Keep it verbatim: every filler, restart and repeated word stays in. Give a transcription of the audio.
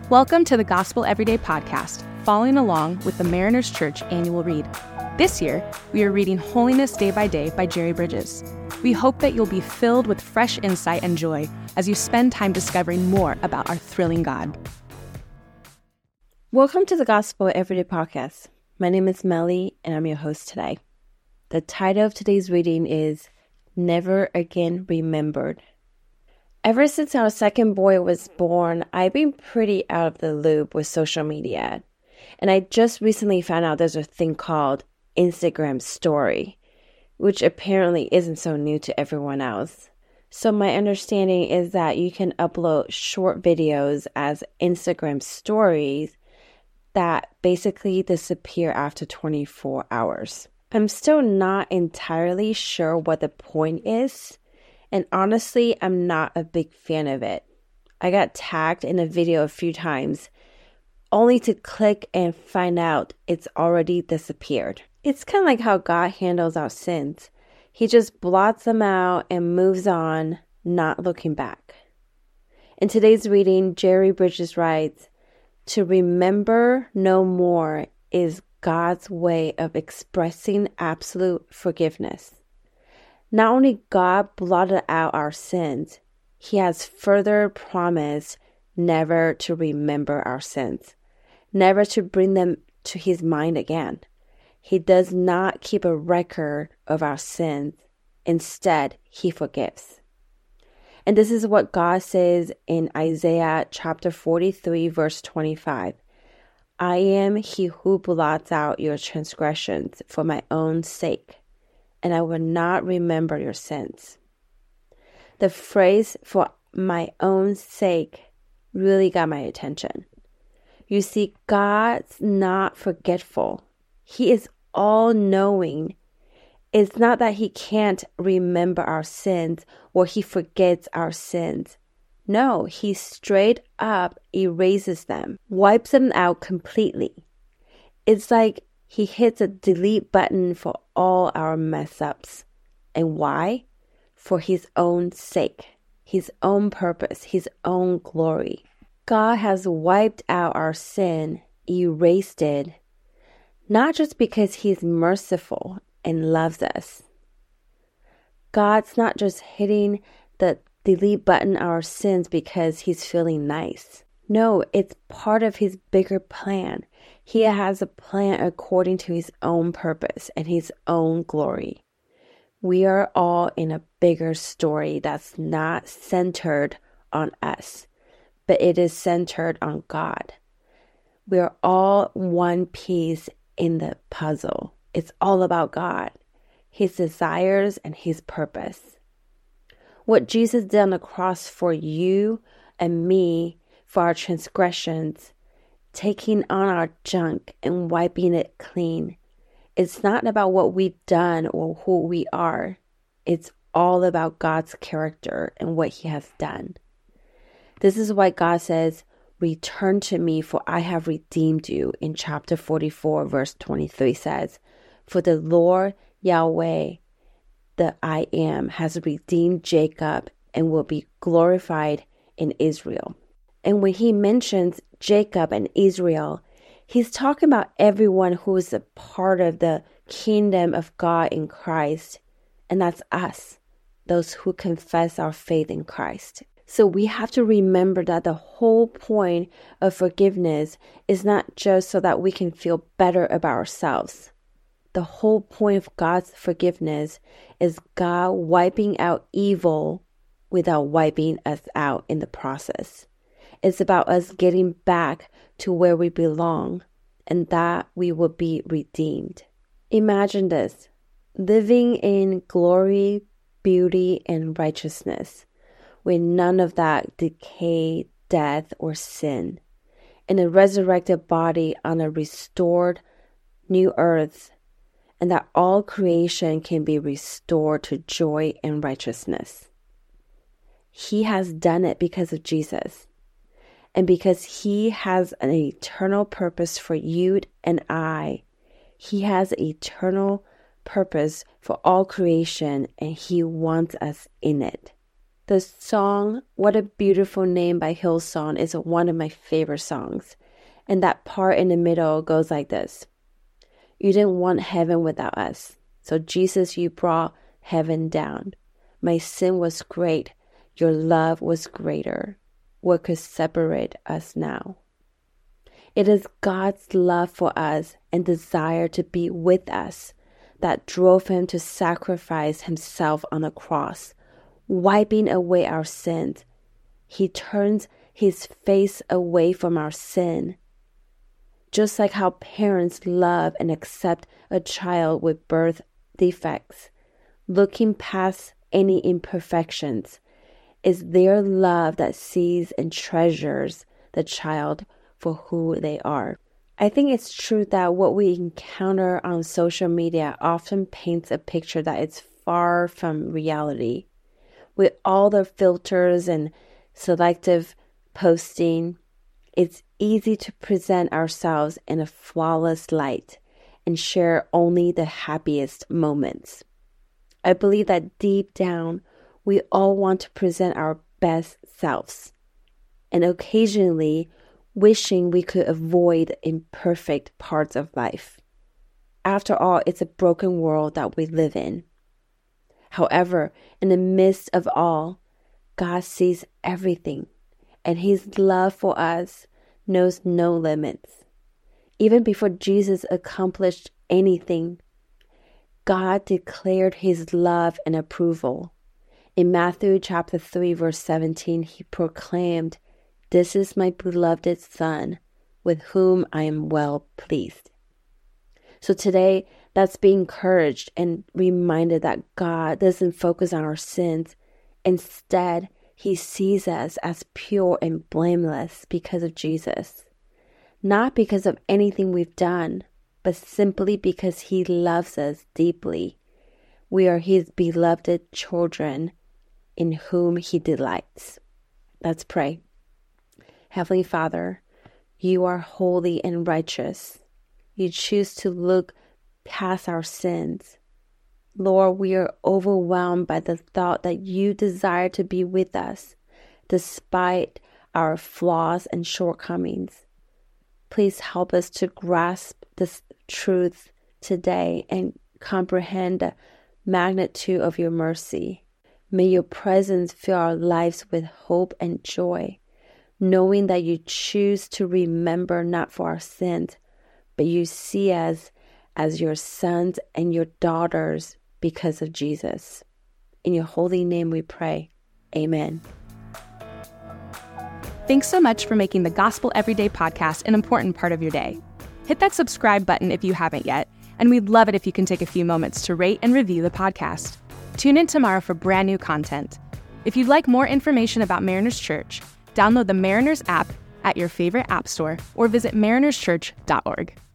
Welcome to the Gospel Everyday podcast, following along with the Mariners Church annual read. This year, we are reading Holiness Day by Day by Jerry Bridges. We hope that you'll be filled with fresh insight and joy as you spend time discovering more about our thrilling God. Welcome to the Gospel Everyday podcast. My name is Melly, and I'm your host today. The title of today's reading is Never Again Remembered. Ever since our second boy was born, I've been pretty out of the loop with social media. And I just recently found out there's a thing called Instagram Story, which apparently isn't so new to everyone else. So my understanding is that you can upload short videos as Instagram stories that basically disappear after twenty-four hours. I'm still not entirely sure what the point is. And honestly, I'm not a big fan of it. I got tagged in a video a few times, only to click and find out it's already disappeared. It's kind of like how God handles our sins. He just blots them out and moves on, not looking back. In today's reading, Jerry Bridges writes, "To remember no more is God's way of expressing absolute forgiveness. Not only God blotted out our sins, He has further promised never to remember our sins, never to bring them to His mind again. He does not keep a record of our sins. Instead, He forgives." And this is what God says in Isaiah chapter forty-three, verse twenty-five. "I am He who blots out your transgressions for my own sake, and I will not remember your sins." The phrase "for my own sake" really got my attention. You see, God's not forgetful. He is all-knowing. It's not that He can't remember our sins or He forgets our sins. No, He straight up erases them, wipes them out completely. It's like He hits a delete button for all our mess-ups. And why? For His own sake, His own purpose, His own glory. God has wiped out our sin, erased it, not just because He's merciful and loves us. God's not just hitting the delete button on our sins because He's feeling nice. No, it's part of His bigger plan. He has a plan according to His own purpose and His own glory. We are all in a bigger story that's not centered on us, but it is centered on God. We are all one piece in the puzzle. It's all about God, His desires, and His purpose. What Jesus did on the cross for you and me, for our transgressions, taking on our junk and wiping it clean. It's not about what we've done or who we are. It's all about God's character and what He has done. This is why God says, "Return to me, for I have redeemed you." In chapter forty-four, verse twenty-three says, "For the Lord Yahweh, the I Am, has redeemed Jacob and will be glorified in Israel." And when He mentions Jacob and Israel, He's talking about everyone who is a part of the kingdom of God in Christ. And that's us, those who confess our faith in Christ. So we have to remember that the whole point of forgiveness is not just so that we can feel better about ourselves. The whole point of God's forgiveness is God wiping out evil without wiping us out in the process. It's about us getting back to where we belong and that we will be redeemed. Imagine this, living in glory, beauty, and righteousness with none of that decay, death, or sin, in a resurrected body on a restored new earth, and that all creation can be restored to joy and righteousness. He has done it because of Jesus. And because He has an eternal purpose for you and I, He has an eternal purpose for all creation, and He wants us in it. The song, What a Beautiful Name by Hillsong is one of my favorite songs. And that part in the middle goes like this. You didn't want heaven without us. So Jesus, you brought heaven down. My sin was great. Your love was greater. What could separate us now? It is God's love for us and desire to be with us that drove him to sacrifice himself on the cross, wiping away our sins. He turns his face away from our sin. Just like how parents love and accept a child with birth defects, looking past any imperfections, is their love that sees and treasures the child for who they are. I think it's true that what we encounter on social media often paints a picture that is far from reality. With all the filters and selective posting, it's easy to present ourselves in a flawless light and share only the happiest moments. I believe that deep down, we all want to present our best selves, and occasionally wishing we could avoid imperfect parts of life. After all, it's a broken world that we live in. However, in the midst of all, God sees everything, and his love for us knows no limits. Even before Jesus accomplished anything, God declared his love and approval. In Matthew chapter three, verse seventeen, he proclaimed, "This is my beloved Son, with whom I am well pleased." So today, let's be encouraged and reminded that God doesn't focus on our sins. Instead, he sees us as pure and blameless because of Jesus. Not because of anything we've done, but simply because he loves us deeply. We are his beloved children in whom he delights. Let's pray. Heavenly Father, you are holy and righteous. You choose to look past our sins. Lord, we are overwhelmed by the thought that you desire to be with us, despite our flaws and shortcomings. Please help us to grasp this truth today and comprehend the magnitude of your mercy. May your presence fill our lives with hope and joy, knowing that you choose to remember not for our sins, but you see us as your sons and your daughters because of Jesus. In your holy name we pray. Amen. Thanks so much for making the Gospel Everyday podcast an important part of your day. Hit that subscribe button if you haven't yet, and we'd love it if you can take a few moments to rate and review the podcast. Tune in tomorrow for brand new content. If you'd like more information about Mariners Church, download the Mariners app at your favorite app store or visit mariners church dot org.